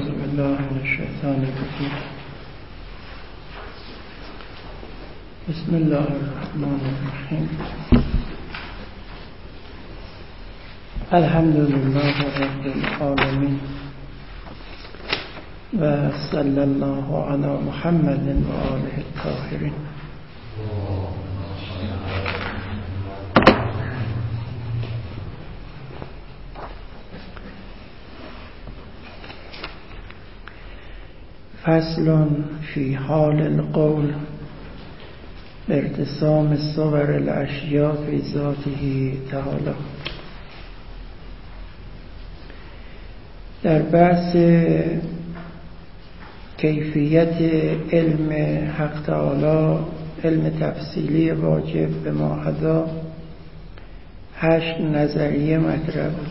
أعوذ بالله من الشيطان الرجيم. بسم الله الرحمن الرحيم. الحمد لله رب العالمين وصلى الله على محمد وآله الطاهرين. فصل في حال القول بارتسام صور الاشیاء في ذاته تعالی. در بحث کیفیت علم حق تعالی، علم تفصیلی واجب به ما ادا، 8 نظریه مطرح بود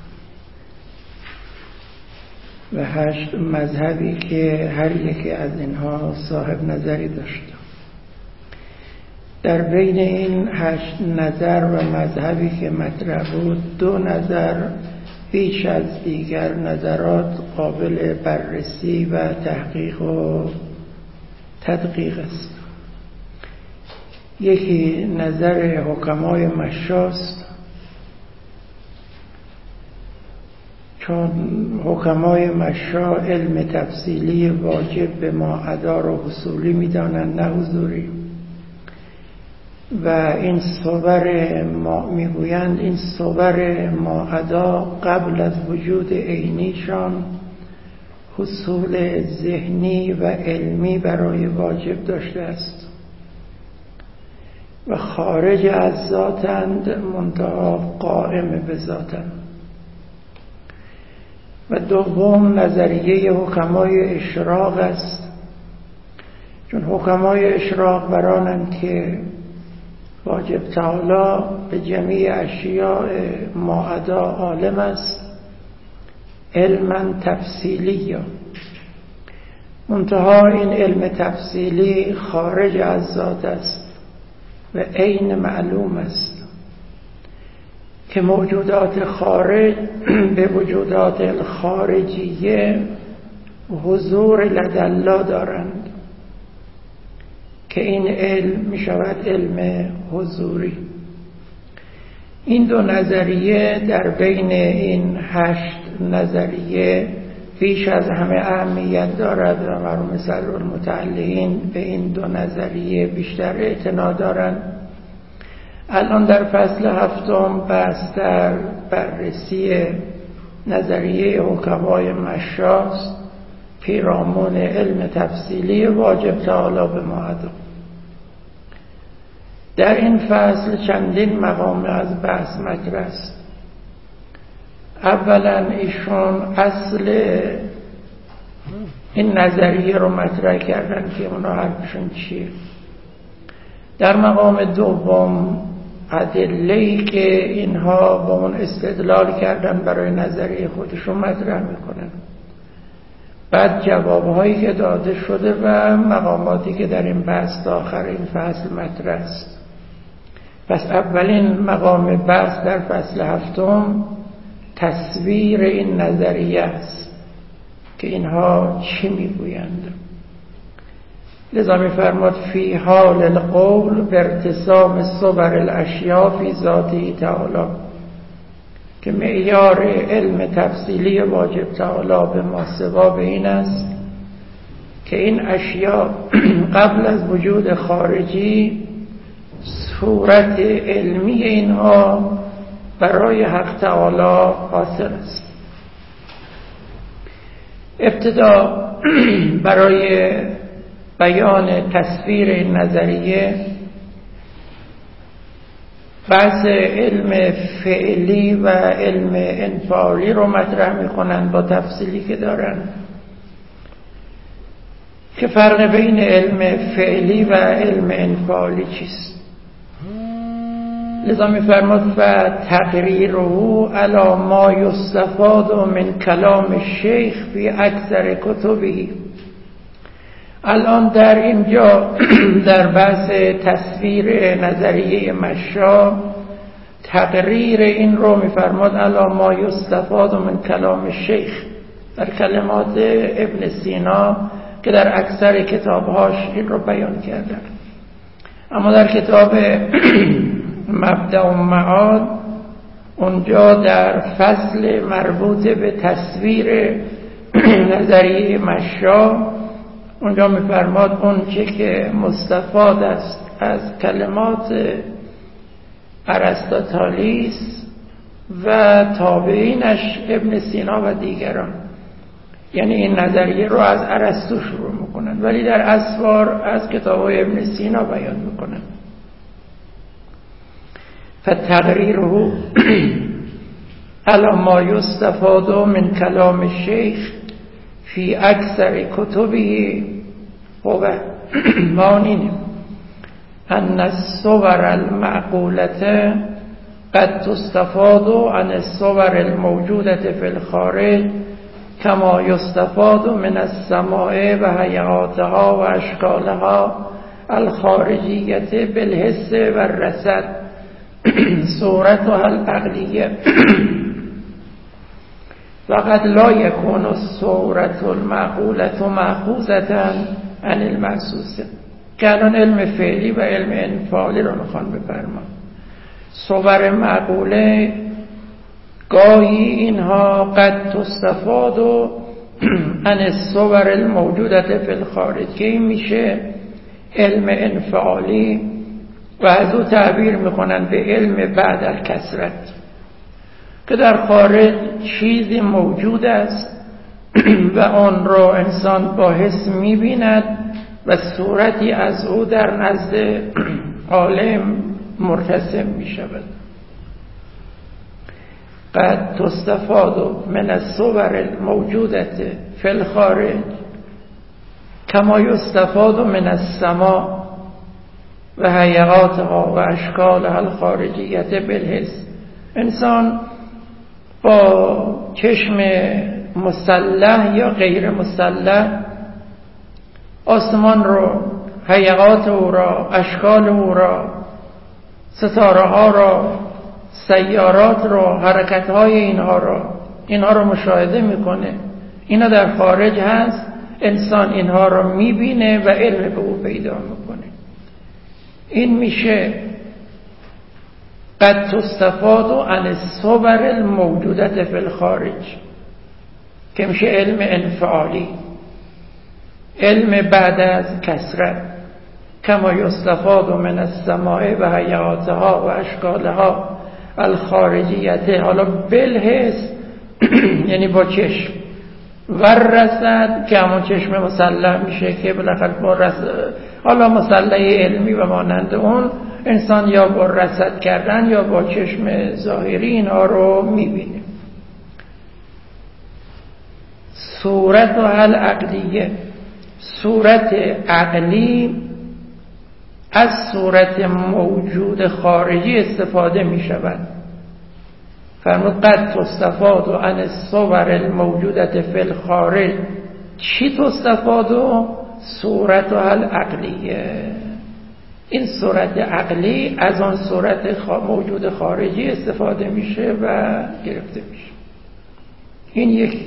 و 8 مذهبی که هر یکی از اینها صاحب نظری داشت. در بین این 8 نظر و مذهبی که مطرح بود، 2 نظر بیش از دیگر نظرات قابل بررسی و تحقیق و تدقیق است. یکی نظر حکمای مشاست، چون حکمای مشا علم تفصیلی واجب به ما ادا رو حصولی میدانند، نه حضوری. و این صور ما میگویند این صور ما ادا قبل از وجود عینیشان حصول ذهنی و علمی برای واجب داشته است و خارج از ذاتند، منتها قائم به ذاتند. و دوم نظریه حکمای اشراق است، چون حکمای اشراق برانند که واجب تعالی به جمیع اشیاء ما ادا عالم است، علما تفصیلی. منتها این علم تفصیلی خارج از ذات است و عین معلوم است که موجودات خارج به وجودات خارجیه حضور لدالله دارند که این علم می شود علم حضوری. این 2 نظریه در بین این 8 نظریه بیش از همه اهمیت دارد و مرحوم صدرالمتعلقین به این 2 نظریه بیشتر اعتنا دارند. الان در فصل 7 بحث در بررسی نظریه حکمای مشاست، پیرامون علم تفصیلی واجب تعالی به ما ادا. در این فصل چندین مقام از بحث مطرح است. اولا ایشون اصل این نظریه رو مطرح کردن که اونا حرفشون چیه. در مقام دوم ادله‌ای که اینها با اون استدلال کردن برای نظریه خودشون مطرح میکنن. بعد جوابهایی که داده شده و مقاماتی که در این بحث تا آخر این فصل مطرح است. پس اولین مقام بحث در فصل 7 تصویر این نظریه است که اینها چی میگویند. لذا می‌فرماد فی حال القول بارتسام صور الاشیاء فی ذاته تعالی، که معیار علم تفصیلی واجب تعالی به ما سوا به این است که این اشیاء قبل از وجود خارجی صورت علمی اینها برای حق تعالی حاصل است. ابتدا برای بیان تصویر این نظریه بحث علم فعلی و علم انفعالی رو مطرح میکنن با تفصیلی که دارن، که فرق بین علم فعلی و علم انفعالی چیست. لذا میفرماد فتقریره علی ما یستفاد من کلام الشیخ فی اکثر کتبه. الان در اینجا در بحث تصویر نظریه مشا تقریر این رو میفرماد علی ما یستفاد من کلام الشیخ، در کلمات ابن سینا که در اکثر کتابهاش این رو بیان کردن. اما در کتاب مبدأ و معاد اونجا در فصل مربوط به تصویر نظریه مشا اونجا می‌فرماد اون چه که مستفاد است از کلمات ارسطاطالیس و تابعینش ابن سینا و دیگران، یعنی این نظریه رو از ارسطو شروع میکنن ولی در اسوار از کتاب‌های ابن سینا بیان میکنن. فتقریره علی ما یستفاد من کلام الشیخ فی اکثر کتبه هو مانین ان الصور المعقولة قد تستفاد عن الصور الموجودة في الخارج كما يستفاد من السماء و هیئاتها و اشکالها الخارجیة بالحس و الرصد صورتها العقلیه فقد لا يكون الصورة المعقولة مأخوذة عن المحسوس. که الان علم فعلی و علم انفعالی رو میخوان بفرمان. صور معقوله گاهی اینها قد تستفاد عن الصور الموجودة في الخارج که این میشه علم انفعالی و از او تعبیر میکنن به علم بعد الکثرت که در خارج چیزی موجود است و آن را انسان با حس میبیند و صورتی از او در نزد عالم مرتسم میشود. قد تستفاد من الصور الموجودة في الخارج كما يستفاد من السماء و هیئاتها و اشکالها الخارجیة بالحس. انسان با چشم مسلح یا غیر مسلح آسمان رو، هیئات او را، اشکال او را، ستاره ها را، سیارات را، حرکت های اینها را مشاهده میکنه. اینا در خارج هست، انسان اینها را میبینه و علم به او پیدا میکنه. این میشه قد تستفاد عن الصور الموجودة في الخارج که میشه علم انفعالی، علم بعد از کثرت. کما یستفاد من السماء و هیئاتها و اشکالها الخارجیته، حالا بالحس یعنی با چشم، و رصد که همون چشم مسلح میشه که بالاخره با رصد، حالا مسلح علمی و مانند اون انسان یا با رصد کردن یا با چشم ظاهری اینها رو میبینه. صورت و العقلیه، صورت عقلی از صورت موجود خارجی استفاده می شود. فرمود قد تستفاد عن الصور الموجودة في الخارج. چی تستفاد؟ صورت و العقلیه. این صورت عقلی از آن صورت موجود خارجی استفاده میشه و گرفته میشه. این یکی.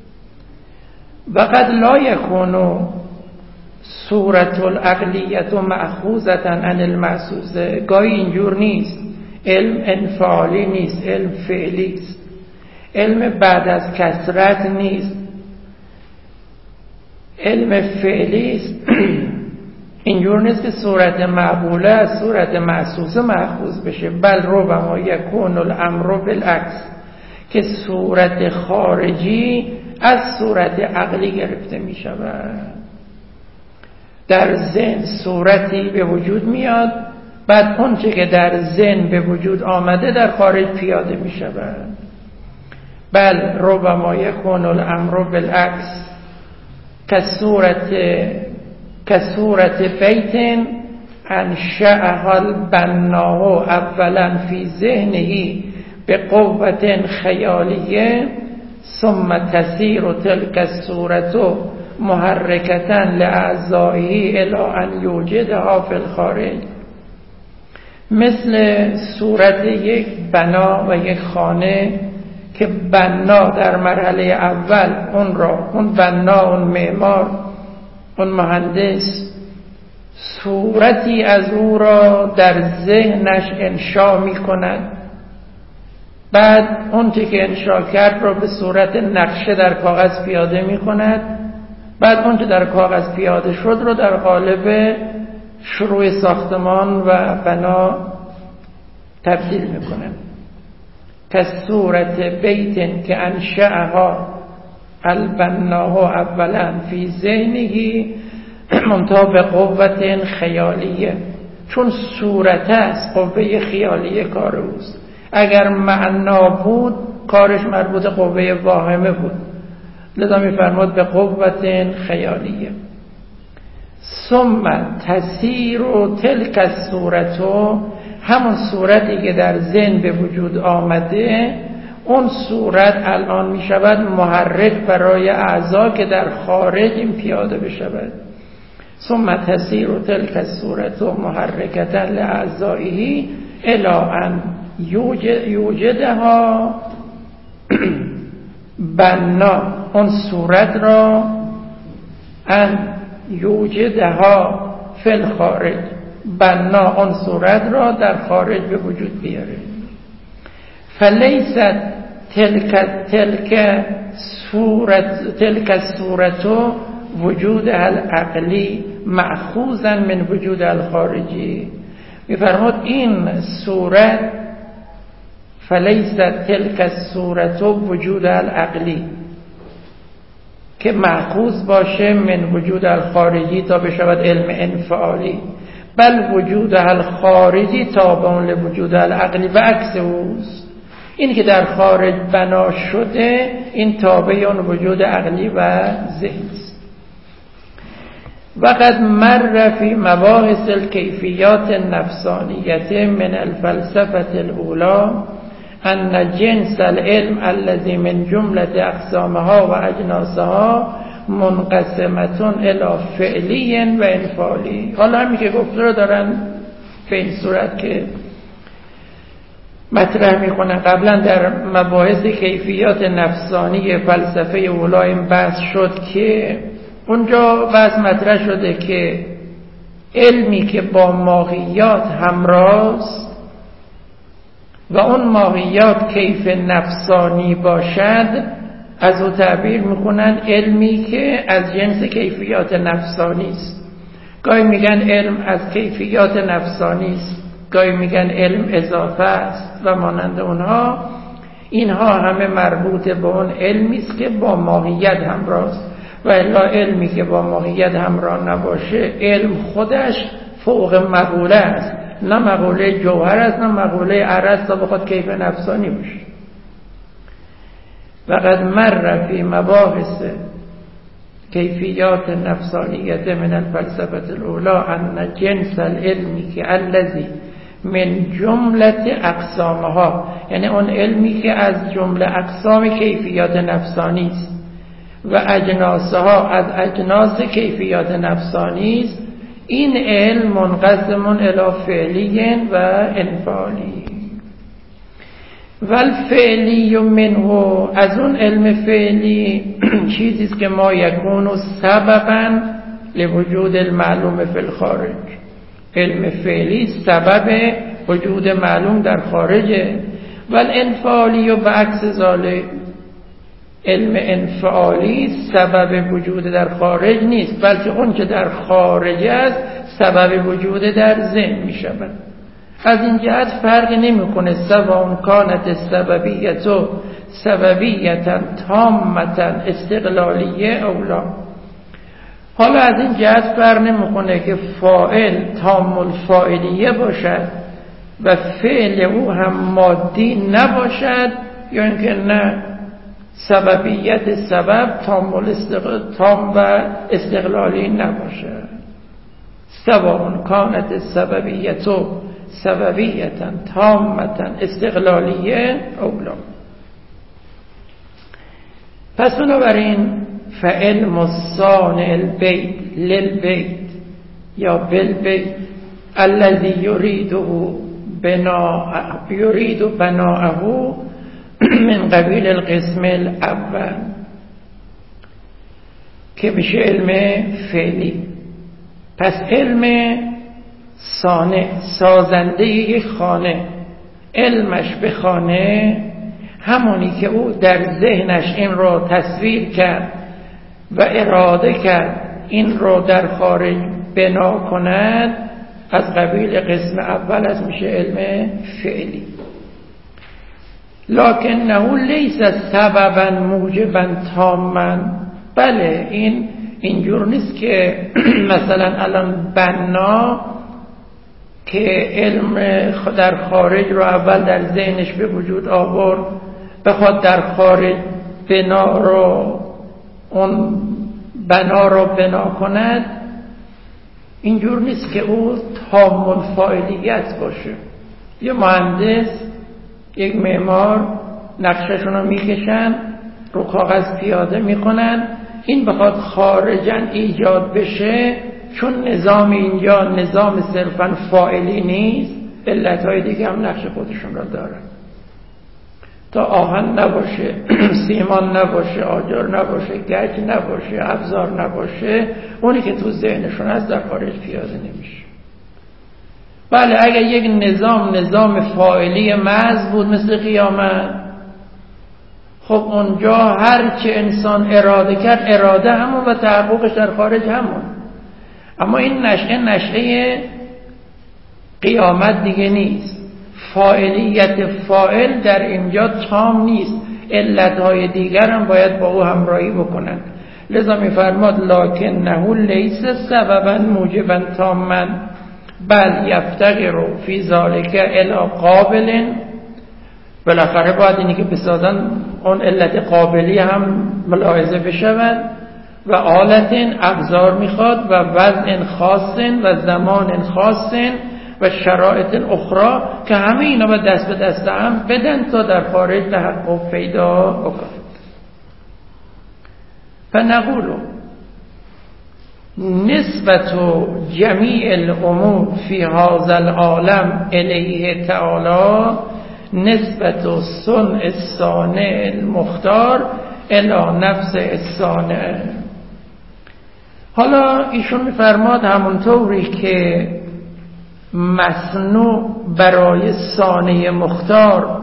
و قد لا یکون صورت العقلیت مأخوذة عن المحسوس. گاهی اینجور نیست، علم انفعالی نیست، علم فعلی است، علم بعد از کثرت نیست، علم فعلی است. اینجور نیست که صورت معقوله از صورت محسوسه مأخوذ بشه، بل ربما یکون الامر بالعکس، که صورت خارجی از صورت عقلی گرفته می شود. در ذهن صورتی به وجود میاد، بعد اون چه که در ذهن به وجود آمده در خارج پیاده می شود. بل ربما یکون الامر بالعکس کصورت بیت انشأها البناء اولا فی ذهنه بقوة خیالیه ثم تسیر تلك الصورة محرکة لأعضائه الی ان یوجدها فی الخارج. مثل صورت یک بنا و یک خانه که بنا در مرحله اول اون بنا، اون معمار، اون مهندس صورتی از او را در ذهنش انشا می کند، بعد اون که انشا کرد را به صورت نقشه در کاغذ پیاده می کند، بعد اون که در کاغذ پیاده شد رو در قالب شروع ساختمان و بنا تبدیل می کند. کصورت بیت که انشأها البناه اولا فی ذهنه منتها به قوت خیالیه، چون صورت است قوه خیالیه کار اوست. اگر معنا بود کارش مربوط قوه واهمه بود، لذا می‌فرماد به قوت خیالیه. ثم تسیر تلک الصورت، همون صورتی که در ذهن به وجود آمده، اون صورت الان می شود محرک برای اعضا که در خارج این پیاده بشود. ثم تسیر تلک الصورت محرکتا لاعضائه الی ان یوجدها بنا، اون صورت را ان یوجدها فی الخارج، بنا اون صورت را در خارج به وجود بیاره. فلیست تلک صورت وجود العقلی مأخوذا من وجود الخارجی. میفرماد این صورت فلیست تلک صورت وجود العقلی که مأخوذ باشه من وجود الخارجی تا بشود علم انفعالی، بل وجود الخارجی تابع لوجود العقلی و عکس اوست. این که در خارج بنا شده این تابع اون وجود عقلی و ذهنی است. وقد مر فی مباحث الکیفیات النفسانیه من الفلسفه الاولی ان جنس العلم الذي من جمله اقسامها و اجناسها منقسمتون الی فعلی و انفعالی. حالا همین که گفته رو دارن به این صورت که مطرح میکنن. قبلا در مباحث کیفیات نفسانی فلسفه اولی بحث شد که اونجا بحث مطرح شده که علمی که با ماهیات همراست و اون ماهیات کیف نفسانی باشد، از او تعبیر میکنن علمی که از جنس کیفیات نفسانی است. گاهی میگن علم از کیفیات نفسانی است، گاهی میگن علم اضافه است و مانند اونها. اینها همه مربوط به اون علمی است که با ماهیت همراه است، و الا علمی که با ماهیت همراه نباشه علم خودش فوق مقوله است، نه مقوله جوهر است نه مقوله عرض تا بخواد کیف نفسانی باشه. وقد مر فی مباحث کیفیات نفسانیت من الفلسفه الاولی ان جنس العلمی که الذی من جمله اقسامها، یعنی اون علمی که از جمله اقسام کیفیات نفسانی است و اجناسها از اجناس کیفیات نفسانی است، این علم منقسم الی فعلی و انفعالی. والفعلی منه، از اون علم فعلی چیزی است که ما یکون سببا لوجود المعلوم فی الخارج. علم فعلی سبب وجود معلوم در خارجه. والانفعالی و بعکس ذالک، علم انفعالی سبب وجود در خارج نیست، بلکه اون که در خارج است سبب وجود در ذهن می شود. از این جهت فرق نمیکنه سواء کانت السببیت سببیتا تامتا استقلالیه او لا. حالا از این جهت فرق نمیکنه که فاعل تام الفاعلیه باشد و فعل او هم مادی نباشد، یا اینکه نه سببیت سبب تام و استقلالی نباشد. سواء کانت السببیت سببیتا تامتا استقلالیه او لا. پس بنابراین فعلم الصانع البیت للبیت یا بالبیت الذي يريد بناءه من قبیل القسم الاول که میشه علم فعلی. پس علم صانع، سازنده یک خانه، علمش به خانه همونی که او در ذهنش این رو تصویر کرد و اراده کرد این رو در خارج بنا کند، از قبیل قسم اول از میشه علم فعلی. لکنه لیس سببا موجبا تاما. بله این اینجور نیست که مثلا الان بنا که علم در خارج رو اول در ذهنش به وجود آورد بخواد در خارج بنا رو، اون بنا رو بنا کند. اینجور نیست که او تام الفاعلیت باشه. یه مهندس، یک معمار نقششون رو میکشن، رو کاغذ پیاده میکنن، این بخواد خارجاً ایجاد بشه، چون نظام اینجا نظام صرفاً فاعلی نیست، علتهای دیگه هم نقش خودشون را دارن. تا آهن نباشه، سیمان نباشه، آجر نباشه، گچ نباشه، ابزار نباشه، اونی که تو ذهنشون هست در خارج پیاده نمیشه. بله اگر یک نظام فاعلی محض بود مثل قیامت، خب اونجا هر چه انسان اراده کرد اراده همون و تحققش در خارج همون. اما این نشأه قیامت دیگه نیست. فاعلیت فاعل در اینجا تام نیست، علتهای دیگر هم باید با او همراهی بکنن. لذا می‌فرماد لکنه لیس سببا موجبا تاما بل یفتقر فی ذلک الی قابل. بالاخره باید اینی که بسازن اون علت قابلی هم ملاحظه بشود و آلت ابزار میخواد و وضع خاص و زمان خاص و شرایط اخرى که همه اینا با دست به دست هم بدن تا در خارج تحقق پیدا بکنه. فنقول نسبت جمیع الامور فی هذا العالم الیه تعالی نسبت صنع الصانع المختار الی نفس الصانع. حالا ایشون میفرماد همونطوری که مصنوع برای صانع مختار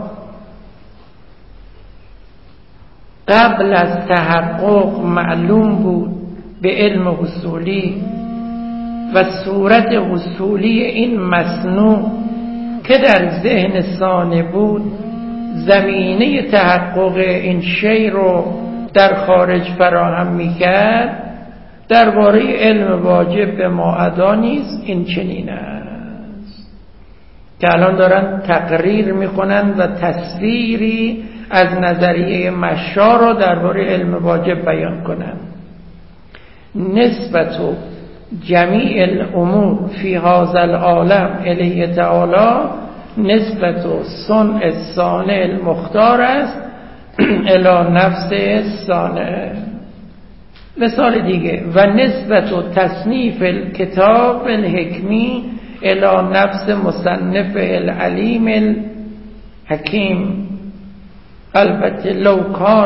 قبل از تحقق معلوم بود به علم حصولی و صورت حصولی این مصنوع که در ذهن صانع بود زمینه تحقق این شی رو در خارج فراهم میکرد، درباره علم واجب به ما ادا نیست این چنین است که الان دارن تقریر میکنن و تصویری از نظریه مشا رو درباره علم واجب بیان کنن. نسبت جمیع الامور فی هذا العالم الیه تعالی نسبت صنع الصانع المختار است الی نفس الصانع. مثال دیگه و نسبت تصنیف الکتاب الحکمی الی نفس مصنف العلیم الحکیم. البته لو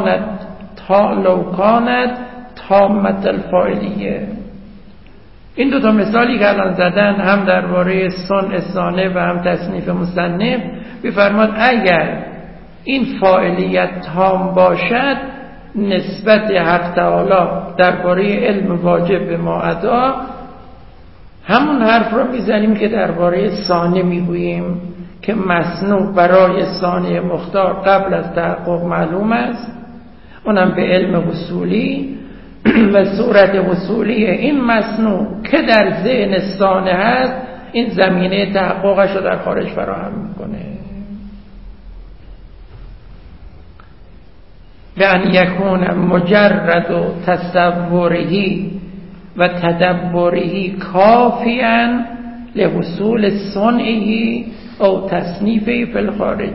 کانت تامت الفاعلیه. این دو تا مثالی که الان زدن هم درباره صنع صانع و هم تصنیف مصنف، بفرماد اگر این فاعلیت تام باشد نسبت حق تعالی درباره علم واجب به ما ادا همون حرف رو میزنیم که درباره صانع میگوییم که مصنوع برای صانع مختار قبل از تحقق معلوم است، اونم به علم حصولی و صورت حصولی این مصنوع که در ذهن صانع هست این زمینه تحققش رو در خارج فراهم میکنه. به ان یکون مجرد تصورهی و تدبرهی کافیاً لحصول صنعهی او تصنیفهی فی الخارج.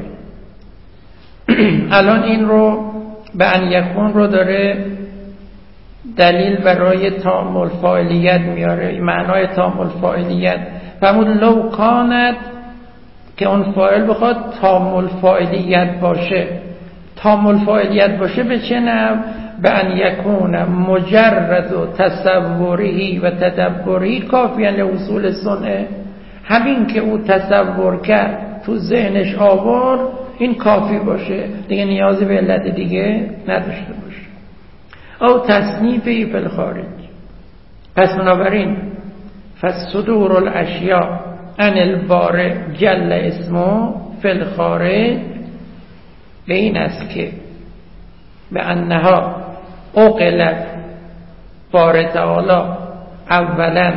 الان این رو به ان یکون رو داره دلیل برای تام الفاعلیت میاره، معنای تام الفاعلیت. فرمود لو کانت که اون فاعل بخواد تام الفاعلیت باشه، تامل فاعلیت باشه به چه نوع؟ به ان یکون مجرد و تصوری و تدبری کافیاً لحصول صنع. همین که او تصور کرد، تو ذهنش آورد، این کافی باشه، دیگه نیازی به علت دیگه نداشته باشه. او تصنیفی فی الخارج. پس بنابراین فصدور الاشیاء عن البارئ جل اسمه فی الخارج به این است که به انها عقلت بارئ تعالی اولا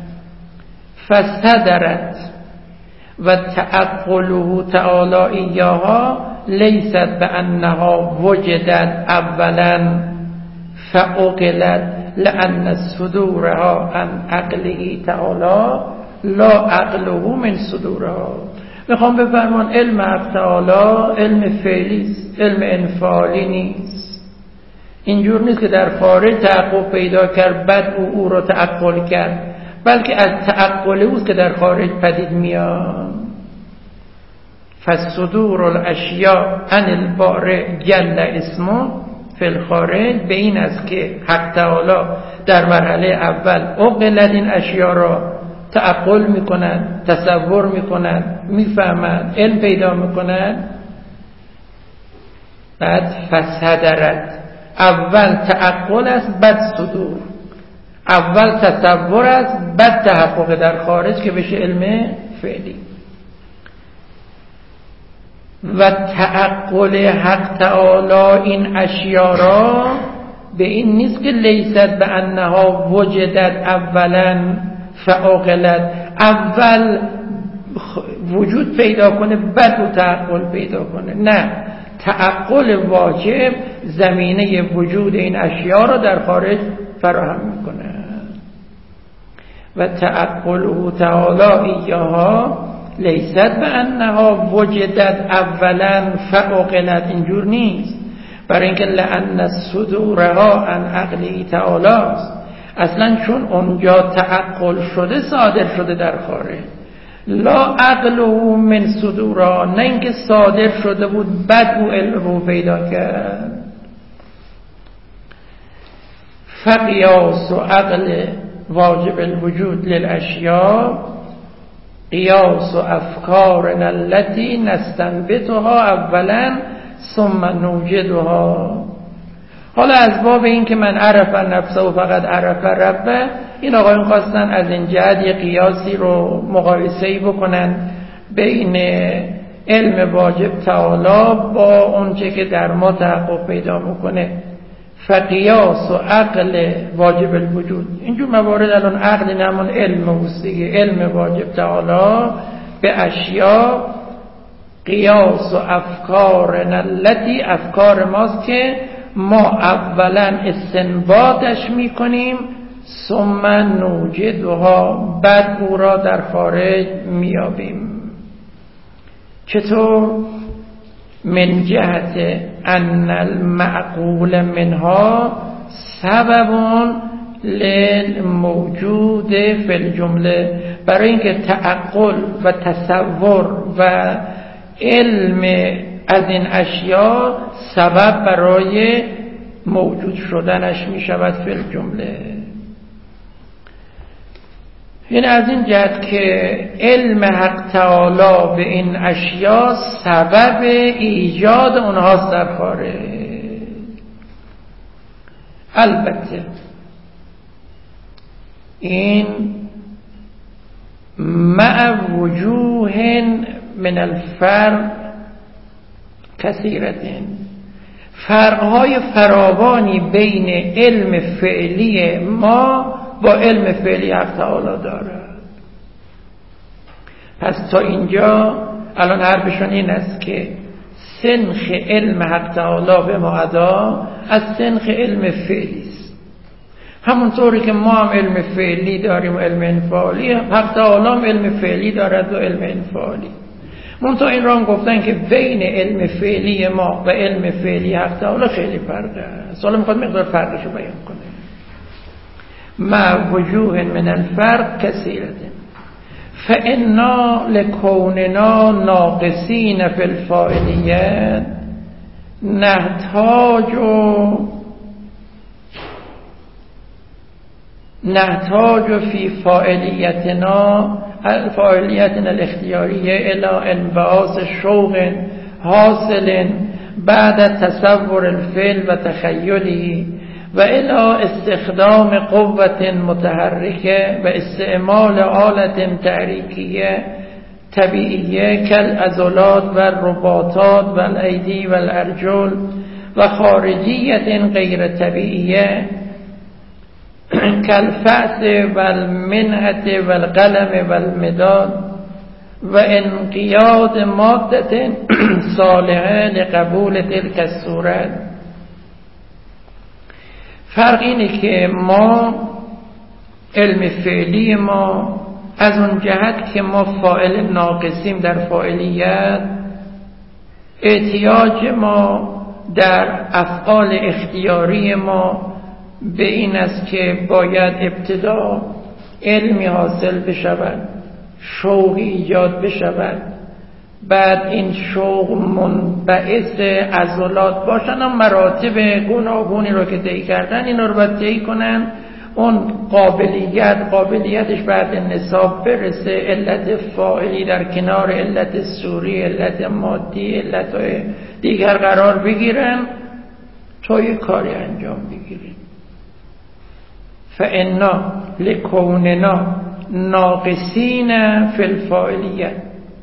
فصدرت و تعقله تعالی ایاها لیست به انها وجدت اولا فعقلت لأن صدورها عن عقله تعالی لا عقله من صدورها. میخوام بفرمان علم حق تعالی علم فعلی است، علم انفعالی نیست. اینجور نیست که در خارج تحقق پیدا کرد بعد او را تعقل کرد، بلکه از تعقل اوست که در خارج پدید میاد. فصدور الاشیاء عن البارئ جل اسمه فی الخارج به این است که حق تعالی در مرحله اول عقلت این اشیاء را تعقل میکنند، تصور میکنند، میفهمند، علم پیدا میکنند. بعد فصدرت، اول تعقل است بعد صدور، اول تصور است بعد تحقق در خارج که بشه علم فعلی. و تعقل حق تعالی این اشیاء را به این نیست که لیست به انها وجدت اولا فعقلت، اول وجود پیدا کنه بعد او تعقل پیدا کنه. نه، تعقل واجب زمینه وجود این اشیاء را در خارج فراهم میکنه. و تعقله تعالی ایاها لیست به انها وجدت اولا فعقلت، اینجور نیست. برای اینکه لأن صدورها عن عقلی تعالی است، اصلا چون اونجا تعقل شده صادر شده در خارج. لا عقله من صدورها، نه اینکه صادر شده بود بعد او علم رو پیدا کرد. فقیاس و عقل واجب الوجود للاشیاء قیاس و افکارنا التي نستنبطها اولا ثم نوجدها. حالا از باب این که من عرف نفسه و فقط عرف ربه، این آقایون خواستن از این جهت یه قیاسی رو مقایسه‌ای بکنن بین علم واجب تعالی با اونچه که در ما تحقق پیدا میکنه. فقیاس و عقل واجب الوجود، اینجور موارد الان عقل نمون علم اوست دیگه. علم واجب تعالی به اشیاء قیاس و افکارنا التي، افکار ماست که ما اولا استنباطش میکنیم ثم نوجدها، بعد او را در خارج میابیم. چطور؟ من جهت ان المعقول منها سبب للموجود فی الجمله، برای اینکه تعقل و تصور و علم از این اشیاء سبب برای موجود شدنش می شود فی الجمله. یعنی از این جهت که علم حق تعالی به این اشیاء سبب ایجاد اونهاست در خارج. البته این مع وجوه من الفرق کثیرتین، فرقهای فراوانی بین علم فعلی ما با علم فعلی حق تعالی داره. پس تا اینجا الان حرفشون این است که سنخ علم حق تعالی به ما ادا از سنخ علم فعلی است. همونطوری که ما هم علم فعلی داریم و علم انفعالی، حق تعالی هم علم فعلی دارد و علم انفعالی. منتها این را هم گفتن که بین علم فعلی ما و علم فعلی حق تعالی خیلی فرقه است. حالا میخواد مقدار فرقش رو بیان کنه. مع وجوه من الفرق کثیرة فإنا لكوننا ناقصین فی الفاعلیت نحتاج في فاعلیتنا الاختیاریه الى انبعاث شوق حاصل بعد تصور الفعل و تخیله و الى استخدام قوة متحرکه و استعمال آلة تحریکیه طبیعیه کالعضلات و الرباطات و الایدی و الارجل و خارجیت غیر طبیعیه کالفأس و المنحت و القلم و المداد و انقیاد ماده صالحه لقبول تلك الصورت. فرق اینه که ما علم فعلی ما از اون جهت که ما فاعل ناقصیم در فاعلیت، احتیاج ما در افعال اختیاری ما به این است که باید ابتدا علمی حاصل بشود، شوقی ایجاد بشود، بعد این شوق منبعث عضلات باشن، هم مراتب گوناگونی رو که طی کردن اینا رو باید طی کنن. اون قابلیتش بعد نصاب برسه، علت فاعلی در کنار علت سوری، علت مادی، علت دیگر قرار بگیرن تا یک کاری انجام بگیریم. فإنا لکوننا ناقصین فی الفاعلیت،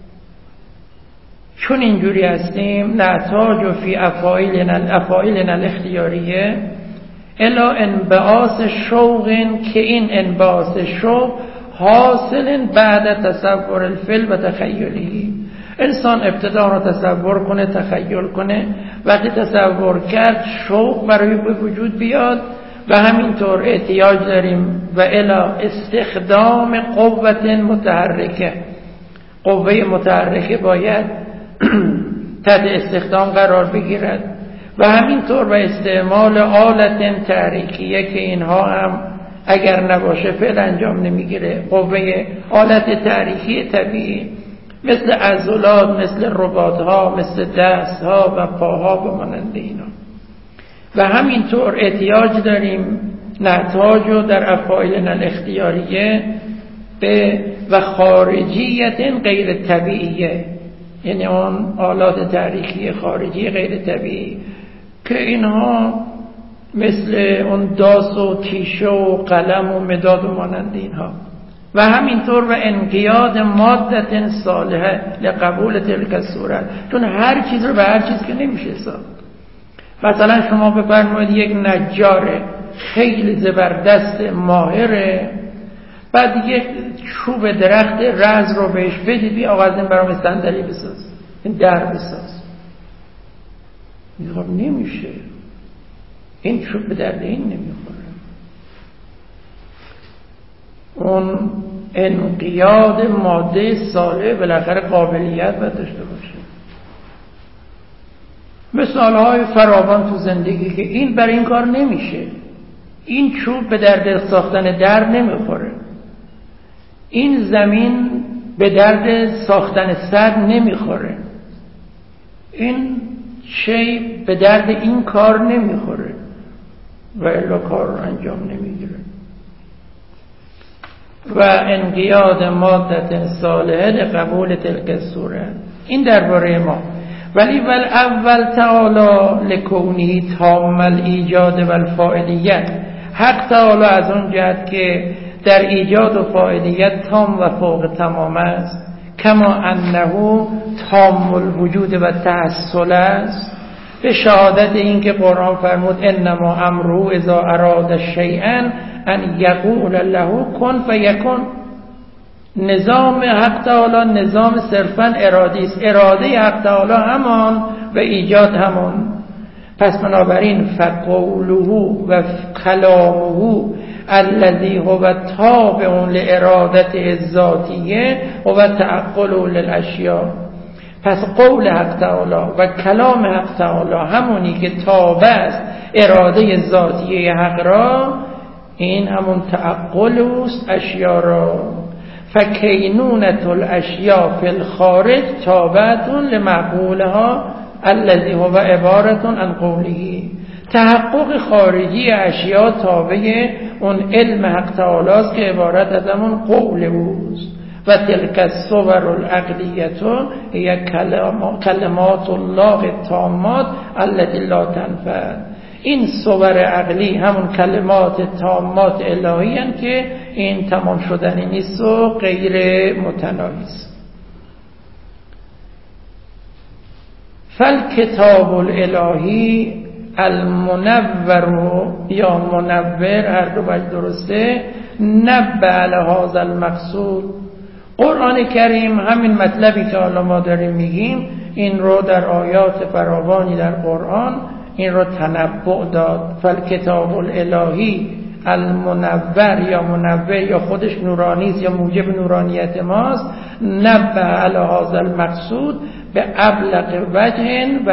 چون اینجوری هستیم نحتاج فی افاعیلنا الاختیاریه الی انبعاث شوق، که این انبعاث شوق حاصل بعد تصور الفعل و تخیلی. انسان ابتدا را تصور کنه، تخیل کنه، وقتی تصور کرد شوق برای به وجود بیاد و همینطور احتیاج داریم و الی استخدام قوت متحرکه. قوه متحرکه باید تحت استخدام قرار بگیرد و همینطور به استعمال آلت تحریکیه که اینها هم اگر نباشه فعل انجام نمیگیره. قوه آلت تحریکی طبیعی مثل عضلات، مثل رباطها، مثل دستها و پاها و مانند اینا. و همینطور احتیاج داریم نحتاج در افعالنا الاختیاریه به و خارجیت غیر طبیعیه، یعنی اون آلات تحریکی خارجی غیر طبیعی که اینها مثل اون داس و تیشه و قلم و مداد و مانند اینها. و همینطور و انقیاد ماده صالحه لقبول تلک الصورت، چون هر چیز رو به هر چیز که نمیشه ساخت. مثلا شما بفرمایید یک نجاره خیلی زبردست ماهره، بعد یک چوب درخت رز رو بهش بدید بی آقا از این برام صندلی بساز، این در بساز، میگم نمیشه، این چوب به درد این نمیخوره. اون انقیاد ماده صالح بالاخره قابلیت باید داشته باشه. مثالهای فراوان تو زندگی که این برای این کار نمیشه، این چوب به درد ساختن در نمیخوره، این زمین به درد ساختن سد نمیخوره، این شی به درد این کار نمیخوره و الا کار رو انجام نمیگیره. و انقیاد ماده صالحه لقبول تلک الصورت، این درباره ما. ولی اول تعالی لکونه تام الایجاد و الفاعلیت، حق تعالی از اون جهت که در ایجاد و فاعلیت تام و فوق تمام است، کما انه تام الوجود و تحصل است، به شهادت این که قرآن فرمود انما امره اذا اراد شیئا ان یقول له کن فیکن. نظام حق تعالی نظام صرفا ارادی است، اراده حق تعالی همان و ایجاد همان. پس بنابراین فقوله و کلامه الذی هو تابع لارادته الذاتیه و تعقل للاشیاء. پس قول حق تعالی و کلام حق تعالی همونی که تابع است اراده ذاتیه حق را، این همون تعقل است اشیاء را. فکینونت الاشیاء فی الخارج تابعتون لمعقولها الذی هو عبارت عن قوله. تحقق خارجی اشیاء تابع اون علم حق تعالی است که عبارت از همون قول اوست. و تلک الصور العقلیه هی کلمات الله التامات التي لا تنفد. این صور عقلی همون کلمات تامات الهی هستند که این تمام شدنی نیست و غیر متناهی است. فالکتاب الالهی المنور یا منور، هر دو وجه درسته، نبع علی هذا المقصود. قرآن کریم همین مطلبی که حالا ما داریم میگیم این رو در آیات فراوانی در قرآن این رو تنبؤ داد. فالکتاب الالهی المنور یا منور یا خودش نورانی است یا موجب نورانیت ماست. نبع علی هذا المقصود به ابلغ وجه و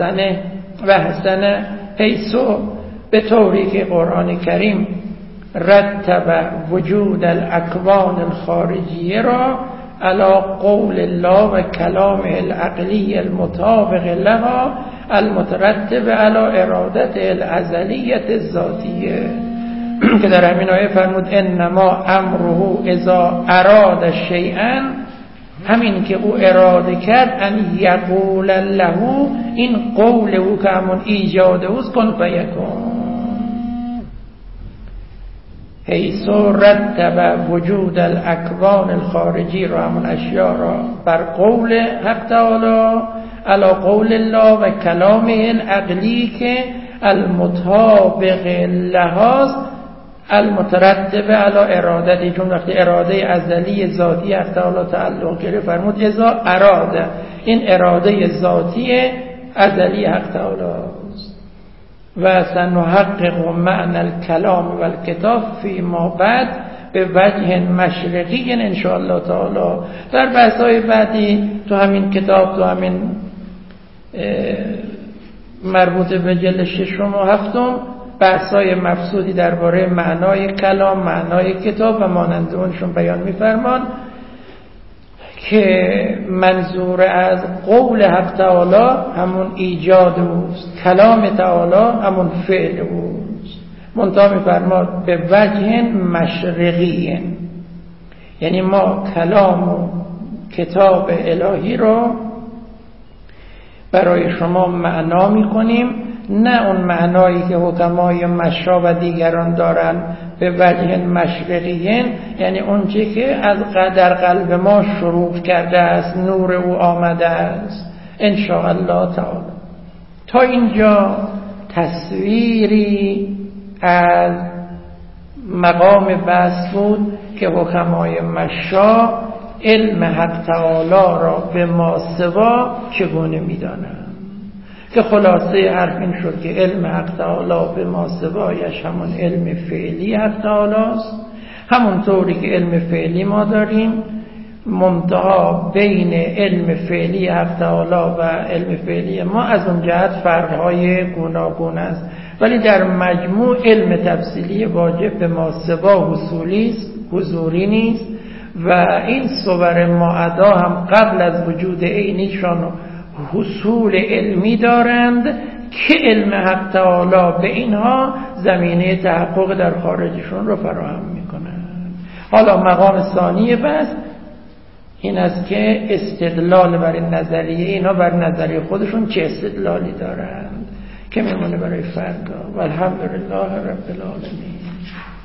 احسن حیث، به طوری که قرآن کریم رتب وجود الاکوان الخارجیه را علی قول الله و کلامه العقلی المطابق لها المترتب علی ارادت الازلیت الذاتیه، که در همین آیه فرمود انما امره اذا اراد شیئا، همین که او اراده کرد ان یقول له، این قول او که همون ایجاد اوست، کن فیکون. حیث رتب وجود الاکوان الخارجی را، همون اشیاء را، بر قول حق تعالی علی قول الله و کلامه العقلی که المطابق لهاست المترتب علی ارادتی. چون وقتی اراده ازلی ذاتی حق تعالی تعلق گرفت فرمود اذا اراده، این اراده ذاتی ازلی حق تعالی است. و سنحقق معنی الکلام و الکتاب فی ما بعد به وجه مشرقی ان شاء الله تعالی. در بحث‌های بعدی تو همین کتاب، تو همین مربوط به جلد 6 و 7 بحث‌های مفصولی درباره معنای کلام، معنای کتاب و مانند اونشون بیان می‌فرمان که منظور از قول حق تعالی همون ایجاد اوست، کلام تعالی همون فعل اوست. منتها می‌فرماد به وجه مشرقی، یعنی ما کلام و کتاب الهی رو برای شما معنا می‌کنیم، نه اون معنایی که حکمای مشرا و دیگران دارن به وجه مشرقیین، یعنی اون چی که از در قلب ما شروع کرده است، نور او آمده است ان شاء الله تعالی. تا اینجا تصویری از مقام بحث بود که حکمای مشرا علم حق تعالی را به ماسوا چگونه می‌دانند، که خلاصه حرف این شد که علم حق تعالی به ماسوایش همون علم فعلی حق تعالی است، همون طوری که علم فعلی ما داریم، منتها بین علم فعلی حق تعالی و علم فعلی ما از اون جهت فرق‌های گوناگون است، ولی در مجموع علم تفصیلی واجب به ماسوا حصولی است، حضوری نیست. و این صور معدا هم قبل از وجود عینیشان حصول علمی دارند که علم حق تعالی به اینها زمینه تحقق در خارجشون رو فراهم میکنند. حالا مقام ثانی بس این است که استدلال بر نظریه اینا بر نظریه خودشون چه استدلالی دارند که میمونه برای فردا. والحمدلله رب العالمین.